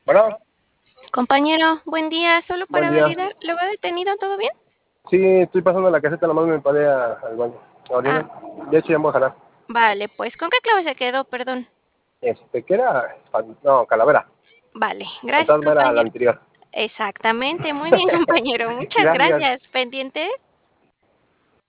Bueno, Compañero, buen día. Solo buen para día. validar, ¿lo veo detenido? ¿Todo bien? Sí, estoy pasando la caseta, nomás me paré al baño. Ah, Ahorita, de hecho, ya me voy a jalar. vale, pues, ¿con qué clave se quedó? Perdón. ¿Qué era? No, calavera. Vale, gracias, Fantasma era la compañero. anterior. Exactamente, muy bien, compañero. Muchas Gracias. gracias. ¿Pendiente?